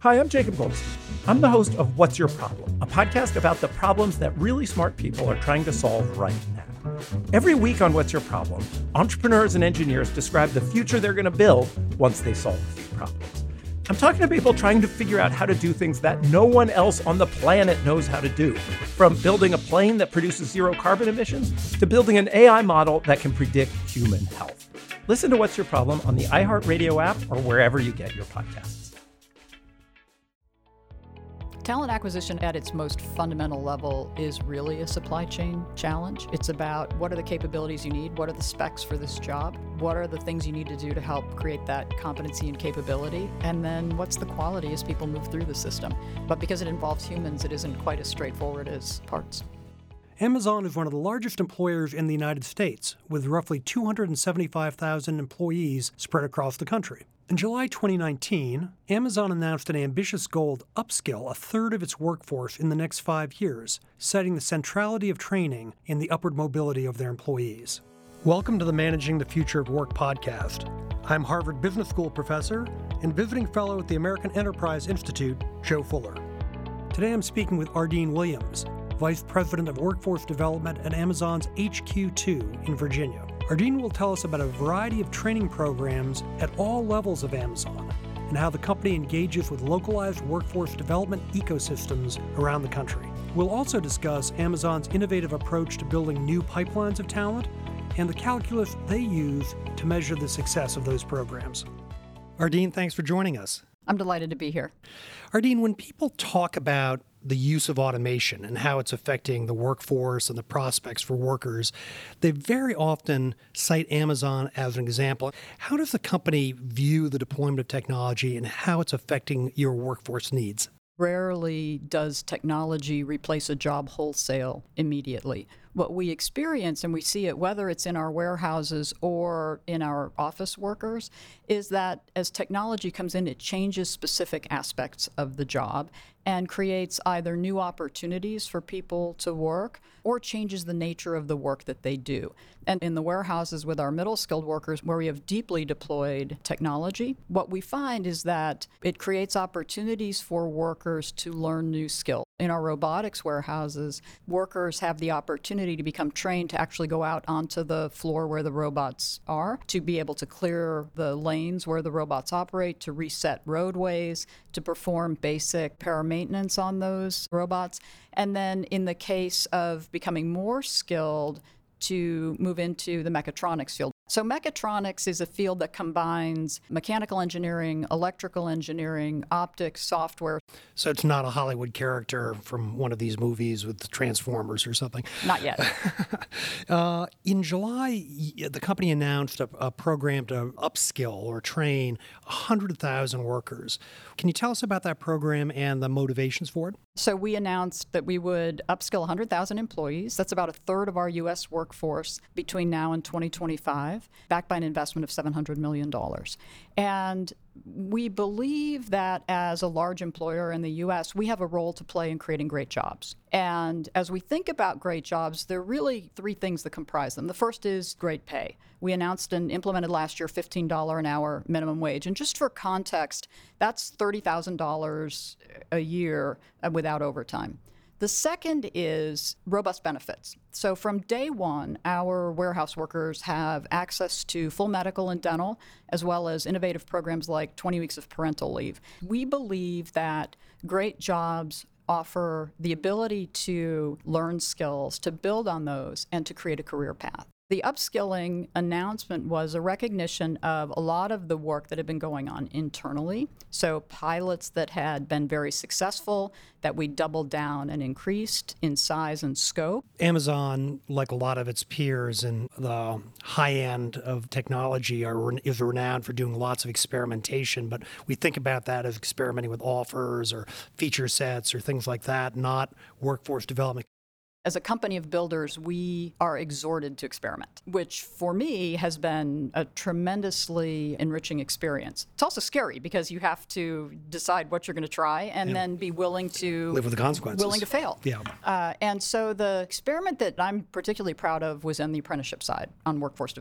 Hi, I'm Jacob Goldstein. I'm the host of What's Your Problem, a podcast about the problems that really smart people are trying to solve right now. Every week on What's Your Problem, entrepreneurs and engineers describe the future they're going to build once they solve a few problems. I'm talking to people trying to figure out how to do things that no one else on the planet knows how to do, from building a plane that produces zero carbon emissions to building an AI model that can predict human health. Listen to What's Your Problem on the iHeartRadio app or wherever you get your podcasts. Talent acquisition at its most fundamental level is really a supply chain challenge. It's about what are the capabilities you need, what are the specs for this job, what are the things you need to do to help create that competency and capability, and then what's the quality as people move through the system. But because it involves humans, it isn't quite as straightforward as parts. Amazon is one of the largest employers in the United States, with roughly 275,000 employees spread across the country. In July 2019, Amazon announced an ambitious goal to upskill a third of its workforce in the next 5 years, citing the centrality of training in the upward mobility of their employees. Welcome to the Managing the Future of Work podcast. I'm Harvard Business School professor and visiting fellow at the American Enterprise Institute, Joe Fuller. Today I'm speaking with Ardeen Williams, Vice President of Workforce Development at Amazon's HQ2 in Virginia. Ardeen will tell us about a variety of training programs at all levels of Amazon and how the company engages with localized workforce development ecosystems around the country. We'll also discuss Amazon's innovative approach to building new pipelines of talent and the calculus they use to measure the success of those programs. Ardeen, thanks for joining us. I'm delighted to be here. Ardeen, when people talk about the use of automation and how it's affecting the workforce and the prospects for workers, they very often cite Amazon as an example. How does the company view the deployment of technology and how it's affecting your workforce needs? Rarely does technology replace a job wholesale immediately. What we experience, and we see it whether it's in our warehouses or in our office workers, is that as technology comes in, it changes specific aspects of the job and creates either new opportunities for people to work or changes the nature of the work that they do. And in the warehouses with our middle skilled workers, where we have deeply deployed technology, what we find is that it creates opportunities for workers to learn new skills. In our robotics warehouses, workers have the opportunity to become trained to actually go out onto the floor where the robots are, to be able to clear the lanes where the robots operate, to reset roadways, to perform basic repair maintenance on those robots. And then in the case of becoming more skilled, to move into the mechatronics field. So mechatronics is a field that combines mechanical engineering, electrical engineering, optics, software. So it's not a Hollywood character from one of these movies with the Transformers or something? Not yet. In July, the company announced a program to upskill or train 100,000 workers. Can you tell us about that program and the motivations for it? So we announced that we would upskill 100,000 employees. That's about a third of our U.S. workforce between now and 2025, backed by an investment of $700 million. And we believe that as a large employer in the U.S., we have a role to play in creating great jobs. And as we think about great jobs, there are really three things that comprise them. The first is great pay. We announced and implemented last year $15 an hour minimum wage. And just for context, that's $30,000 a year without overtime. The second is robust benefits. So from day one, our warehouse workers have access to full medical and dental, as well as innovative programs like 20 weeks of parental leave. We believe that great jobs offer the ability to learn skills, to build on those, and to create a career path. The upskilling announcement was a recognition of a lot of the work that had been going on internally. So pilots that had been very successful, that we doubled down and increased in size and scope. Amazon, like a lot of its peers in the high end of technology, is renowned for doing lots of experimentation. But we think about that as experimenting with offers or feature sets or things like that, not workforce development. As a company of builders, we are exhorted to experiment, which for me has been a tremendously enriching experience. It's also scary because you have to decide what you're going to try and then be willing to live with the consequences. Willing to fail. And so the experiment that I'm particularly proud of was on the apprenticeship side on workforce development.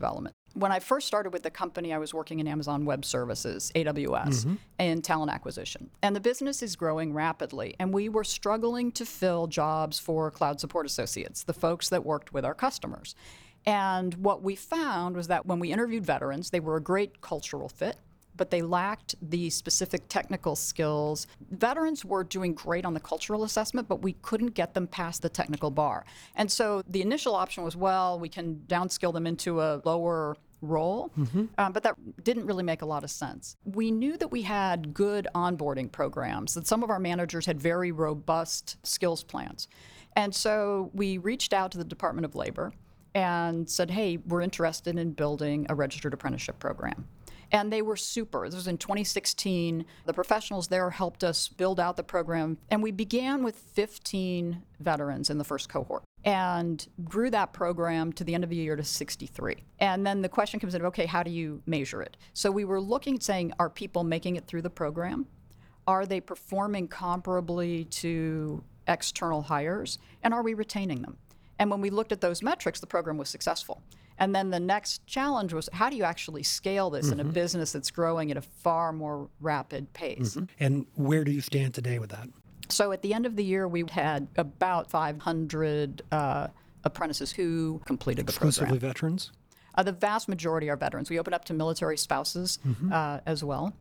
When I first started with the company, I was working in Amazon Web Services, AWS, and talent acquisition. And the business is growing rapidly. And we were struggling to fill jobs for cloud support associates, the folks that worked with our customers. And what we found was that when we interviewed veterans, they were a great cultural fit, but they lacked the specific technical skills. Veterans were doing great on the cultural assessment, but we couldn't get them past the technical bar. And so the initial option was, well, we can downskill them into a lower role, but that didn't really make a lot of sense. We knew that we had good onboarding programs, that some of our managers had very robust skills plans. And so we reached out to the Department of Labor and said, hey, we're interested in building a registered apprenticeship program. And they were super. This was in 2016. The professionals there helped us build out the program. And we began with 15 veterans in the first cohort and grew that program to the end of the year to 63. And then the question comes in, okay, how do you measure it? So we were looking, saying, are people making it through the program? Are they performing comparably to external hires? And are we retaining them? And when we looked at those metrics, the program was successful. And then the next challenge was, how do you actually scale this in a business that's growing at a far more rapid pace? And where do you stand today with that? So at the end of the year, we had about 500 apprentices who completed the program. Exclusively veterans? The vast majority are veterans. We open up to military spouses as well.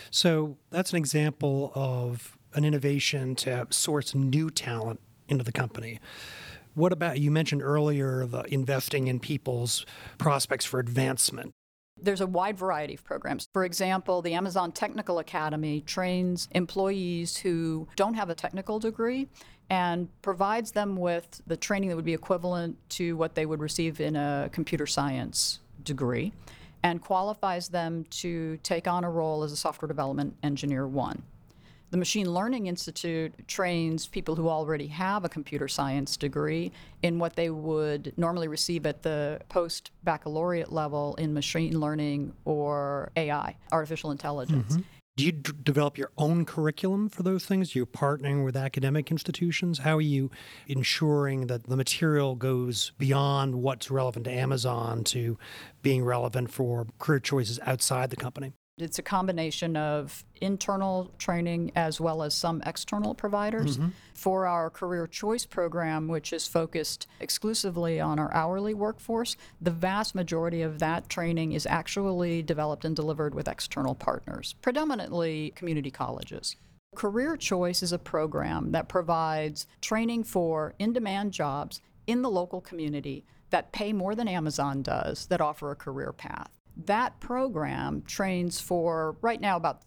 So that's an example of an innovation to source new talent into the company. What about, you mentioned earlier, the investing in people's prospects for advancement? There's a wide variety of programs. For example, the Amazon Technical Academy trains employees who don't have a technical degree and provides them with the training that would be equivalent to what they would receive in a computer science degree and qualifies them to take on a role as a software development engineer 1. The Machine Learning Institute trains people who already have a computer science degree in what they would normally receive at the post-baccalaureate level in machine learning or AI, artificial intelligence. Do you develop your own curriculum for those things? Are you partnering with academic institutions? How are you ensuring that the material goes beyond what's relevant to Amazon to being relevant for career choices outside the company? It's a combination of internal training as well as some external providers. For our Career Choice program, which is focused exclusively on our hourly workforce, the vast majority of that training is actually developed and delivered with external partners, predominantly community colleges. Career Choice is a program that provides training for in-demand jobs in the local community that pay more than Amazon does, that offer a career path. That program trains for, right now, about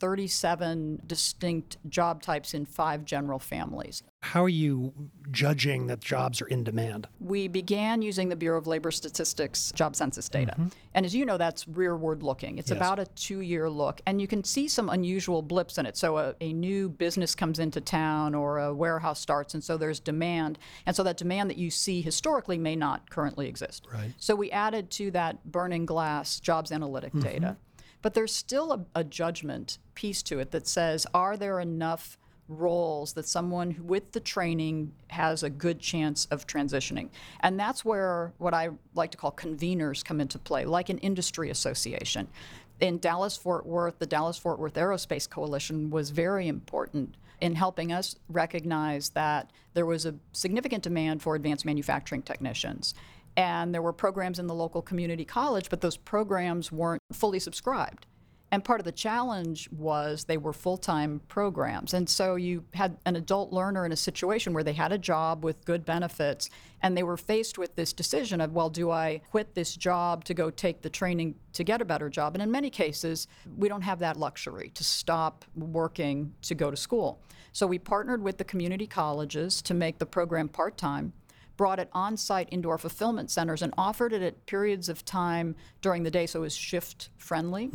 37 distinct job types in 5 general families. How are you judging that jobs are in demand? We began using the Bureau of Labor Statistics job census data. And as you know, that's rearward looking. It's about a 2-year look. And you can see some unusual blips in it. So a new business comes into town or a warehouse starts, and so there's demand. And so that demand that you see historically may not currently exist. Right. So we added to that burning glass jobs analytic data. But there's still a judgment piece to it that says, are there enough roles that someone with the training has a good chance of transitioning? And that's where what I like to call conveners come into play, like an industry association. In Dallas-Fort Worth, the Dallas-Fort Worth Aerospace Coalition was very important in helping us recognize that there was a significant demand for advanced manufacturing technicians. And there were programs in the local community college, but those programs weren't fully subscribed. And part of the challenge was they were full-time programs. And so you had an adult learner in a situation where they had a job with good benefits, and they were faced with this decision of, well, do I quit this job to go take the training to get a better job? And in many cases, we don't have that luxury to stop working to go to school. So we partnered with the community colleges to make the program part-time, brought it on-site into our fulfillment centers, and offered it at periods of time during the day, so it was shift-friendly.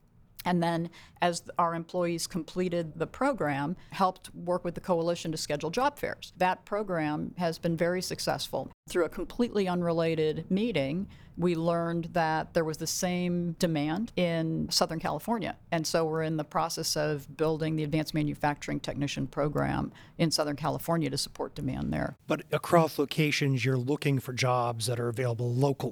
And then as our employees completed the program, helped work with the coalition to schedule job fairs. That program has been very successful. Through a completely unrelated meeting, we learned that there was the same demand in Southern California. And so we're in the process of building the Advanced Manufacturing Technician program in Southern California to support demand there. But across locations, you're looking for jobs that are available locally.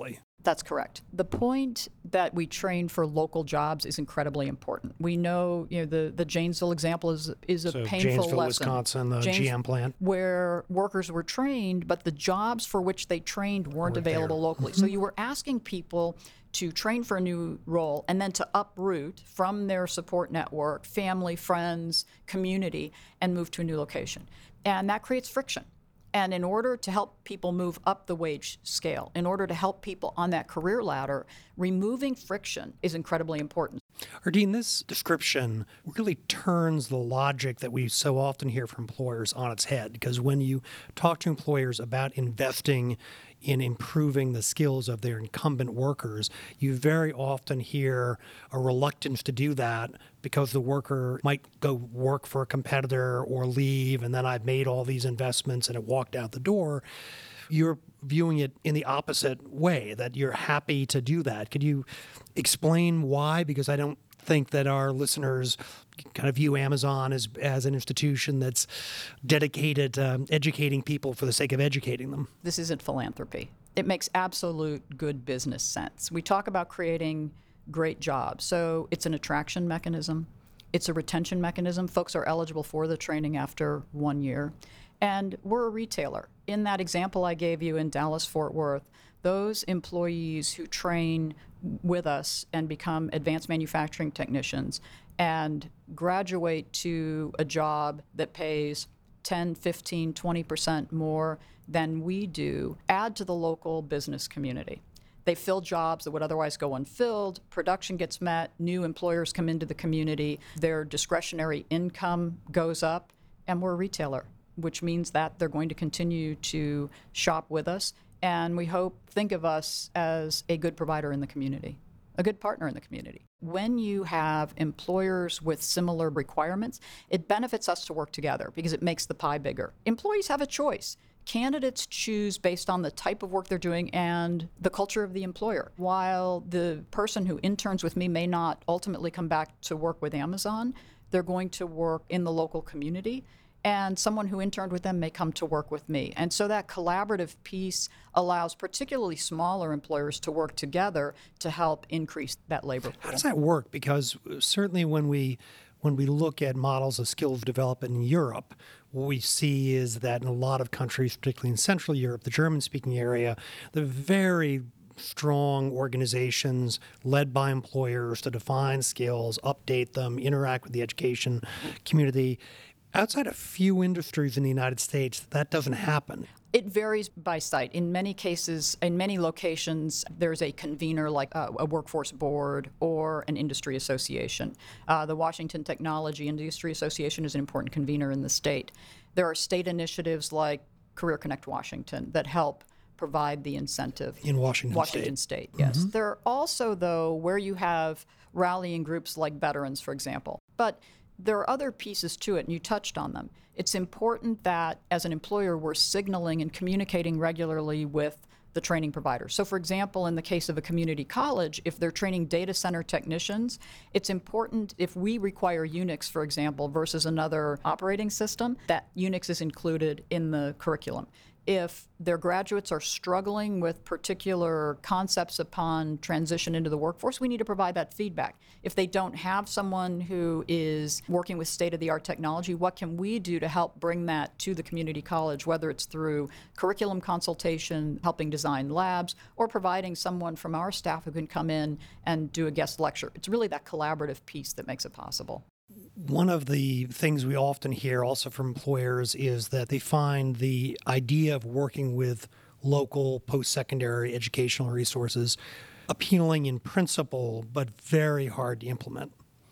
That's correct. The point that we train for local jobs is incredibly important. We know, the Janesville example is a So painful Janesville, lesson. Wisconsin, the GM plant. Where workers were trained, but the jobs for which they trained weren't available locally. So you were asking people to train for a new role and then to uproot from their support network, family, friends, community, and move to a new location. And that creates friction. And in order to help people move up the wage scale, in order to help people on that career ladder, removing friction is incredibly important. Ardeen, this description really turns the logic that we so often hear from employers on its head, because when you talk to employers about investing in improving the skills of their incumbent workers, you very often hear a reluctance to do that because the worker might go work for a competitor or leave, and then I've made all these investments and it walked out the door. You're viewing it in the opposite way, that you're happy to do that. Could you explain why? Because I don't think that our listeners kind of view Amazon as an institution that's dedicated to educating people for the sake of educating them. This isn't philanthropy. It makes absolute good business sense. We talk about creating great jobs. So it's an attraction mechanism. It's a retention mechanism. Folks are eligible for the training after 1 year. And we're a retailer. In that example I gave you in Dallas-Fort Worth, those employees who train with us and become advanced manufacturing technicians and graduate to a job that pays 10, 15, 20% more than we do, add to the local business community. They fill jobs that would otherwise go unfilled, production gets met, new employers come into the community, their discretionary income goes up, and we're a retailer, which means that they're going to continue to shop with us. And we think of us as a good provider in the community, a good partner in the community. When you have employers with similar requirements, it benefits us to work together because it makes the pie bigger. Employees have a choice. Candidates choose based on the type of work they're doing and the culture of the employer. While the person who interns with me may not ultimately come back to work with Amazon, they're going to work in the local community, and someone who interned with them may come to work with me. And so that collaborative piece allows particularly smaller employers to work together to help increase that labor pool. How does that work? Because certainly when we look at models of skills development in Europe, what we see is that in a lot of countries, particularly in Central Europe, the German-speaking area, the very strong organizations led by employers to define skills, update them, interact with the education community. Outside a few industries in the United States, that doesn't happen. It varies by site. In many cases, in many locations, there's a convener like a workforce board or an industry association. The Washington Technology Industry Association is an important convener in the state. There are state initiatives like Career Connect Washington that help provide the incentive. In Washington State, yes. Mm-hmm. There are also, though, where you have rallying groups like veterans, for example. But there are other pieces to it, and you touched on them. It's important that, as an employer, we're signaling and communicating regularly with the training provider. So, for example, in the case of a community college, if they're training data center technicians, it's important if we require Unix, for example, versus another operating system, that Unix is included in the curriculum. If their graduates are struggling with particular concepts upon transition into the workforce, we need to provide that feedback. If they don't have someone who is working with state-of-the-art technology, what can we do to help bring that to the community college, whether it's through curriculum consultation, helping design labs, or providing someone from our staff who can come in and do a guest lecture. It's really that collaborative piece that makes it possible. One of the things we often hear also from employers is that they find the idea of working with local post-secondary educational resources appealing in principle, but very hard to implement.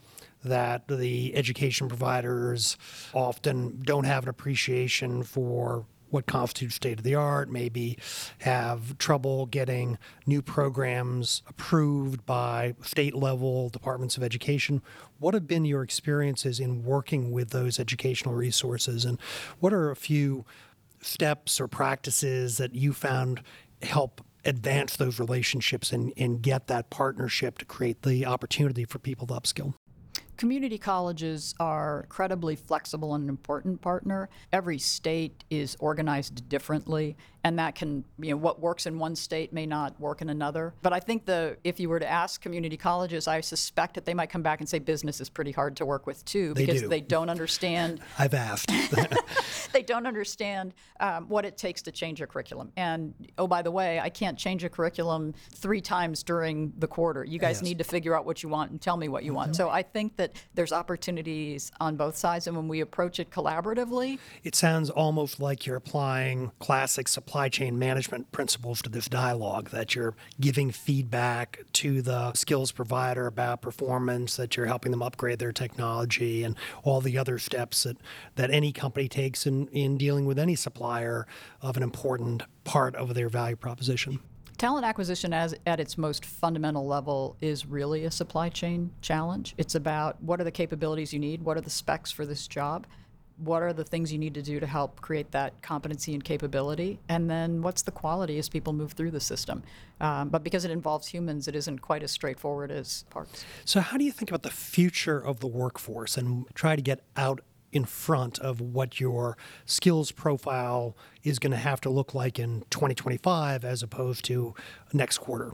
That the education providers often don't have an appreciation for what constitutes state-of-the-art, maybe have trouble getting new programs approved by state-level departments of education. What have been your experiences in working with those educational resources, and what are a few steps or practices that you found help advance those relationships and get that partnership to create the opportunity for people to upskill? Community colleges are incredibly flexible and an important partner. Every state is organized differently, and that can, what works in one state may not work in another. But I think if you were to ask community colleges, I suspect that they might come back and say business is pretty hard to work with too, because they don't understand. I've asked. They don't understand what it takes to change a curriculum. And, oh, by the way, I can't change a curriculum 3 times during the quarter. You guys need to figure out what you want and tell me what you want. So I think that there's opportunities on both sides, and when we approach it collaboratively. It sounds almost like you're applying classic supply chain management principles to this dialogue, that you're giving feedback to the skills provider about performance, that you're helping them upgrade their technology, and all the other steps that any company takes in dealing with any supplier of an important part of their value proposition. Talent acquisition at its most fundamental level is really a supply chain challenge. It's about what are the capabilities you need, what are the specs for this job, what are the things you need to do to help create that competency and capability, and then what's the quality as people move through the system. But because it involves humans, it isn't quite as straightforward as parts. So how do you think about the future of the workforce and try to get out in front of what your skills profile is going to have to look like in 2025 as opposed to next quarter?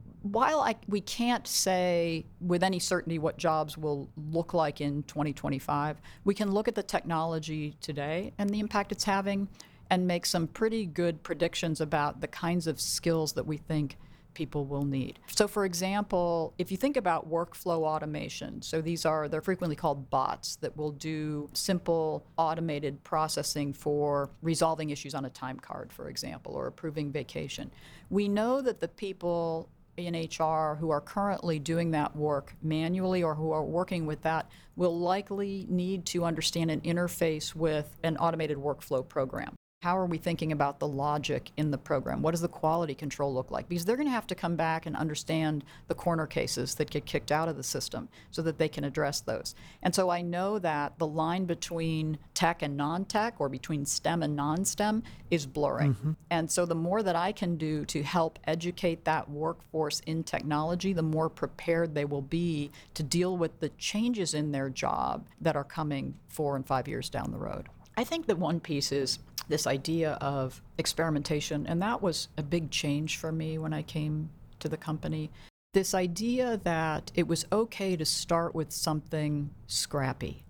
While we can't say with any certainty what jobs will look like in 2025, we can look at the technology today and the impact it's having and make some pretty good predictions about the kinds of skills that we think people will need. So for example, if you think about workflow automation, so they're frequently called bots that will do simple automated processing for resolving issues on a time card, for example, or approving vacation. We know that the people in HR who are currently doing that work manually or who are working with that will likely need to understand and interface with an automated workflow program. How are we thinking about the logic in the program? What does the quality control look like? Because they're going to have to come back and understand the corner cases that get kicked out of the system so that they can address those. And so I know that the line between tech and non-tech, or between STEM and non-STEM, is blurring. Mm-hmm. And so the more that I can do to help educate that workforce in technology, the more prepared they will be to deal with the changes in their job that are coming 4 and 5 years down the road. I think that one piece is this idea of experimentation, and that was a big change for me when I came to the company. This idea that it was okay to start with something scrappy,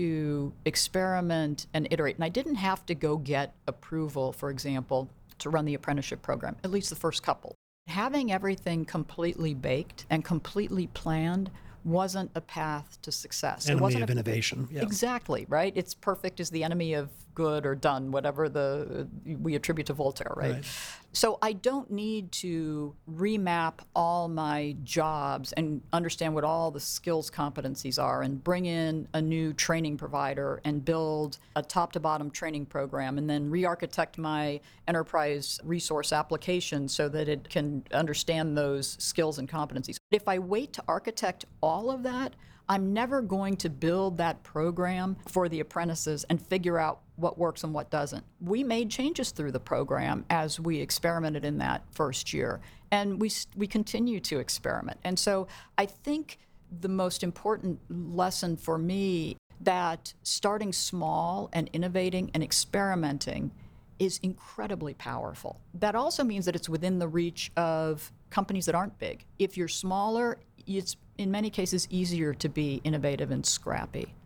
to experiment and iterate. And I didn't have to go get approval, for example, to run the apprenticeship program, at least the first couple. Having everything completely baked and completely planned wasn't a path to success. Enemy of innovation. Yeah. Exactly, right? It's perfect is the enemy of good or done, whatever we attribute to Voltaire, right? So I don't need to remap all my jobs and understand what all the skills competencies are and bring in a new training provider and build a top-to-bottom training program and then re-architect my enterprise resource application so that it can understand those skills and competencies. If I wait to architect all of that, I'm never going to build that program for the apprentices and figure out what works and what doesn't. We made changes through the program as we experimented in that first year, and we continue to experiment. And so I think the most important lesson for me that starting small and innovating and experimenting is incredibly powerful. That also means that it's within the reach of companies that aren't big. If you're smaller, it's in many cases easier to be innovative and scrappy.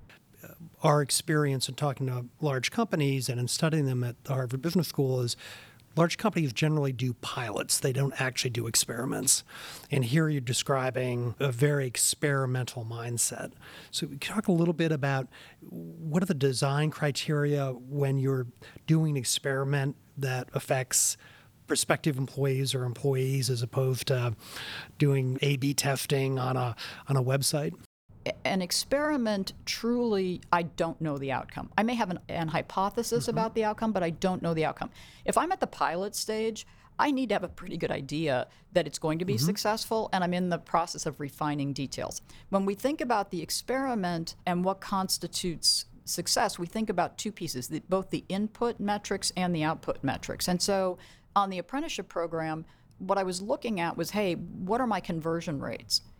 Our experience in talking to large companies and in studying them at the Harvard Business School is large companies generally do pilots. They don't actually do experiments. And here you're describing a very experimental mindset. So we can talk a little bit about what are the design criteria when you're doing an experiment that affects prospective employees or employees as opposed to doing A/B testing on a website? An experiment, truly, I don't know the outcome. I may have an hypothesis about the outcome, but I don't know the outcome. If I'm at the pilot stage, I need to have a pretty good idea that it's going to be successful, and I'm in the process of refining details. When we think about the experiment and what constitutes success, we think about two pieces, both the input metrics and the output metrics. And so on the apprenticeship program, what I was looking at was, hey, what are my conversion rates?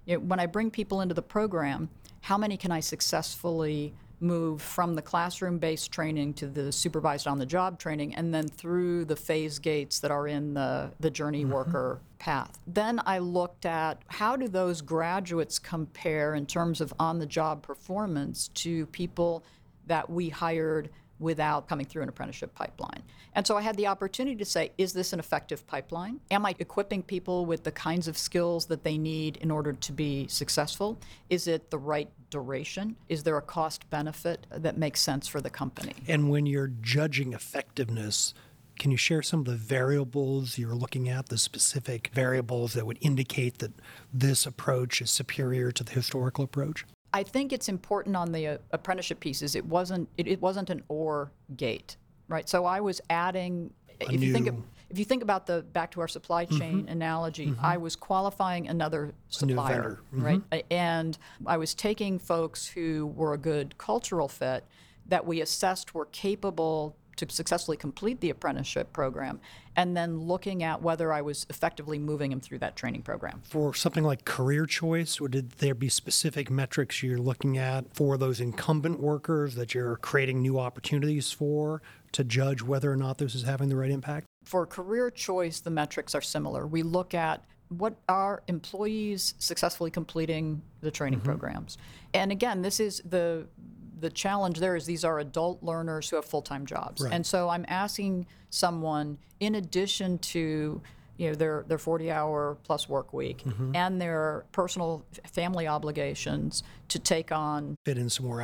When I bring people into the program, how many can I successfully move from the classroom-based training to the supervised on-the-job training, and then through the phase gates that are in the journey worker path. Then I looked at how do those graduates compare in terms of on-the-job performance to people that we hired without coming through an apprenticeship pipeline. And so I had the opportunity to say, is this an effective pipeline? Am I equipping people with the kinds of skills that they need in order to be successful? Is it the right duration? Is there a cost benefit that makes sense for the company? And when you're judging effectiveness, can you share some of the variables you're looking at, the specific variables that would indicate that this approach is superior to the historical approach? I think it's important on the apprenticeship pieces. It wasn't an or gate, right? So I was adding. If you think about the back to our supply chain analogy, I was qualifying another supplier, right? And I was taking folks who were a good cultural fit that we assessed were capable to successfully complete the apprenticeship program, and then looking at whether I was effectively moving them through that training program. For something like career choice, would there be specific metrics you're looking at for those incumbent workers that you're creating new opportunities for to judge whether or not this is having the right impact? For career choice, the metrics are similar. We look at what are employees successfully completing the training programs. And again, this is the challenge there is these are adult learners who have full-time jobs. Right. And so I'm asking someone, in addition to their 40-hour plus work week and their personal family obligations, to take on Fit in some more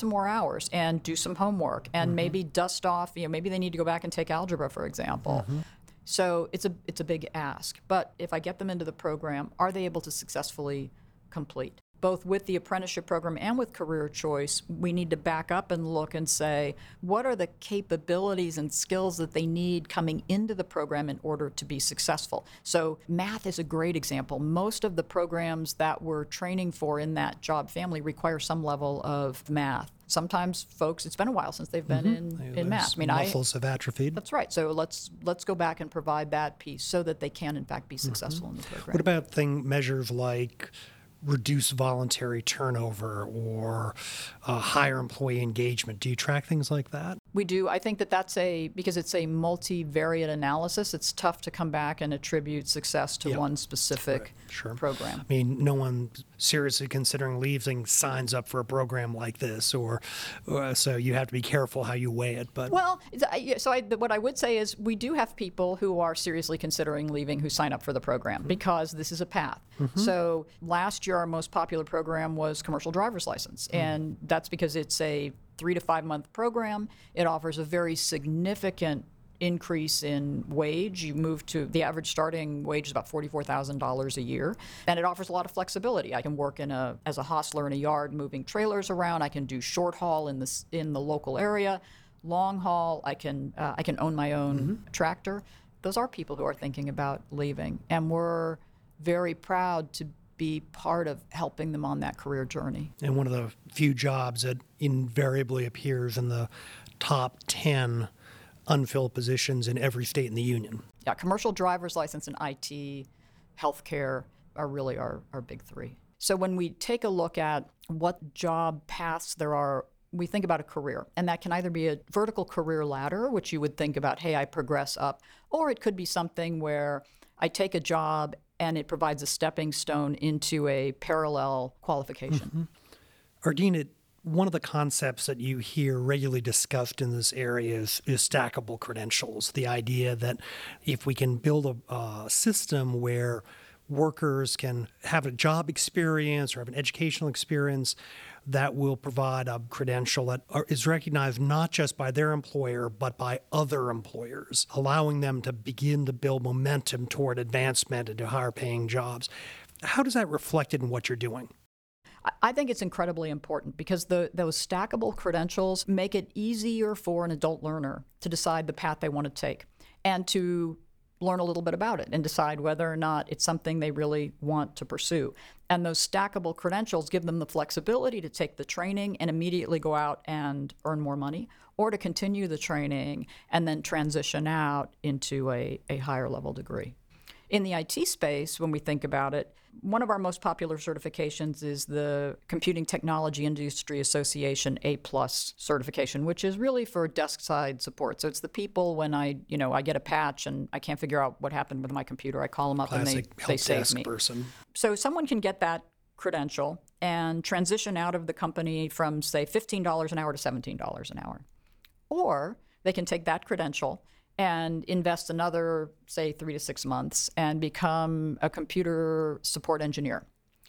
hours and do some homework and maybe dust off, maybe they need to go back and take algebra, for example. So it's a big ask. But if I get them into the program, are they able to successfully complete? Both with the apprenticeship program and with career choice, we need to back up and look and say, what are the capabilities and skills that they need coming into the program in order to be successful? So math is a great example. Most of the programs that we're training for in that job family require some level of math. Sometimes folks, it's been a while since they've been in math. Muscles have atrophied. That's right. So let's go back and provide that piece so that they can, in fact, be successful in the program. What about measures like reduce voluntary turnover or higher employee engagement? Do you track things like that? We do. I think that's because it's a multivariate analysis, it's tough to come back and attribute success to one specific program. I mean, no one seriously considering leaving signs up for a program like this, or so you have to be careful how you weigh it. But what I would say is we do have people who are seriously considering leaving who sign up for the program because this is a path. So last year, our most popular program was commercial driver's license, and that's because it's a 3 to 5 month program. It offers a very significant increase in wage. You move to the average starting wage is about $44,000 a year, and it offers a lot of flexibility. I can work as a hostler in a yard moving trailers around. I can do short haul in the local area. Long haul, I can own my own tractor. Those are people who are thinking about leaving, and we're very proud to be part of helping them on that career journey. And one of the few jobs that invariably appears in the top 10 unfilled positions in every state in the union. Yeah, commercial driver's license and IT, healthcare are really our big three. So when we take a look at what job paths there are, we think about a career, and that can either be a vertical career ladder, which you would think about, hey, I progress up, or it could be something where I take a job and it provides a stepping stone into a parallel qualification. Ardeen, one of the concepts that you hear regularly discussed in this area is stackable credentials, the idea that if we can build a system where workers can have a job experience or have an educational experience that will provide a credential that is recognized not just by their employer, but by other employers, allowing them to begin to build momentum toward advancement into higher paying jobs. How does that reflect in what you're doing? I think it's incredibly important because those stackable credentials make it easier for an adult learner to decide the path they want to take and to learn a little bit about it and decide whether or not it's something they really want to pursue. And those stackable credentials give them the flexibility to take the training and immediately go out and earn more money, or to continue the training and then transition out into a higher level degree. In the IT space, when we think about it, one of our most popular certifications is the Computing Technology Industry Association A+ certification, which is really for desk side support. So it's the people when I get a patch and I can't figure out what happened with my computer, I call them up Classic and they save me. Person. So someone can get that credential and transition out of the company from, say, $15 an hour to $17 an hour. Or they can take that credential and invest another, say, 3 to 6 months and become a computer support engineer.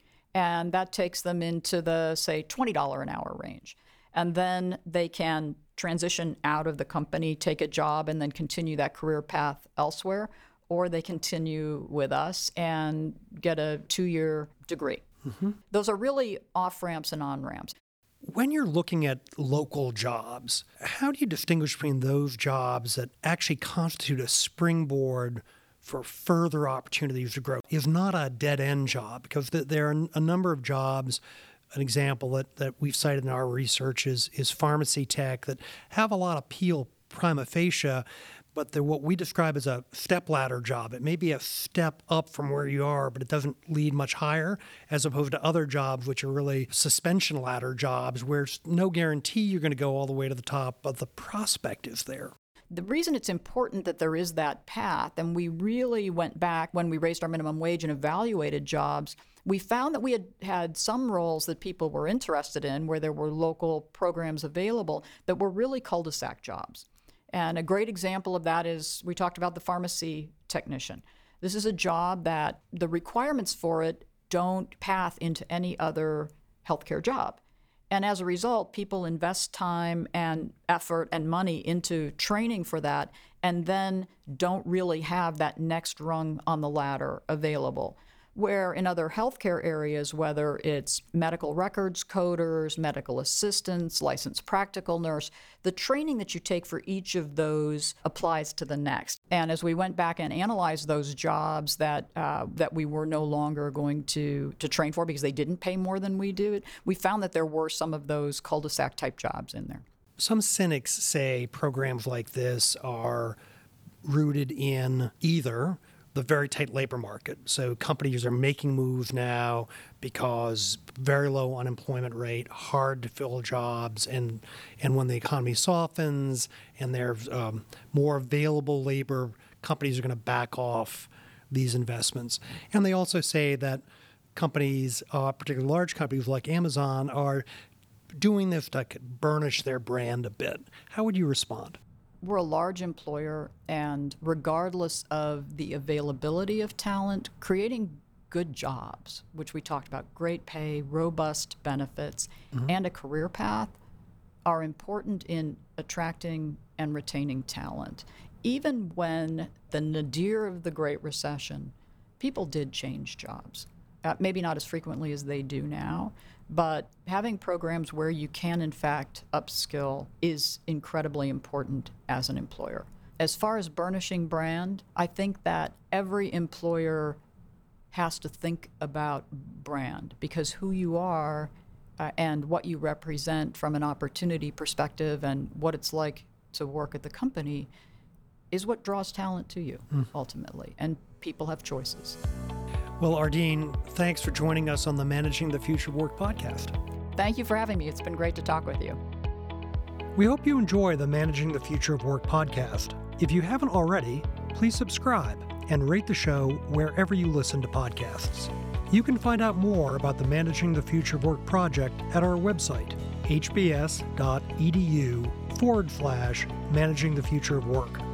And that takes them into the, say, $20 an hour range. And then they can transition out of the company, take a job, and then continue that career path elsewhere. Or they continue with us and get a 2-year degree. Mm-hmm. Those are really off-ramps and on-ramps. When you're looking at local jobs, how do you distinguish between those jobs that actually constitute a springboard for further opportunities to grow? Is not a dead-end job, because there are a number of jobs. An example that we've cited in our research is pharmacy tech that have a lot of appeal prima facie, but they're what we describe as a stepladder job. It may be a step up from where you are, but it doesn't lead much higher, as opposed to other jobs which are really suspension ladder jobs where there's no guarantee you're going to go all the way to the top, but the prospect is there. The reason it's important that there is that path, and we really went back when we raised our minimum wage and evaluated jobs, we found that we had some roles that people were interested in where there were local programs available that were really cul-de-sac jobs. And a great example of that is we talked about the pharmacy technician. This is a job that the requirements for it don't path into any other healthcare job. And as a result, people invest time and effort and money into training for that and then don't really have that next rung on the ladder available. Where in other healthcare areas, whether it's medical records coders, medical assistants, licensed practical nurse, the training that you take for each of those applies to the next. And as we went back and analyzed those jobs that we were no longer going to train for because they didn't pay more than we do, we found that there were some of those cul-de-sac type jobs in there. Some cynics say programs like this are rooted in either the very tight labor market. So companies are making moves now because very low unemployment rate, hard to fill jobs, and when the economy softens and there's more available labor, companies are going to back off these investments. And they also say that companies, particularly large companies like Amazon, are doing this to burnish their brand a bit. How would you respond? We're a large employer, and regardless of the availability of talent, creating good jobs, which we talked about, great pay, robust benefits, and a career path, are important in attracting and retaining talent. Even when the nadir of the Great Recession, people did change jobs. Maybe not as frequently as they do now, but having programs where you can, in fact, upskill is incredibly important as an employer. As far as burnishing brand, I think that every employer has to think about brand, because who you are and what you represent from an opportunity perspective and what it's like to work at the company is what draws talent to you, ultimately. And people have choices. Well, Ardeen, thanks for joining us on the Managing the Future of Work podcast. Thank you for having me. It's been great to talk with you. We hope you enjoy the Managing the Future of Work podcast. If you haven't already, please subscribe and rate the show wherever you listen to podcasts. You can find out more about the Managing the Future of Work project at our website, hbs.edu/Managing the Future of Work.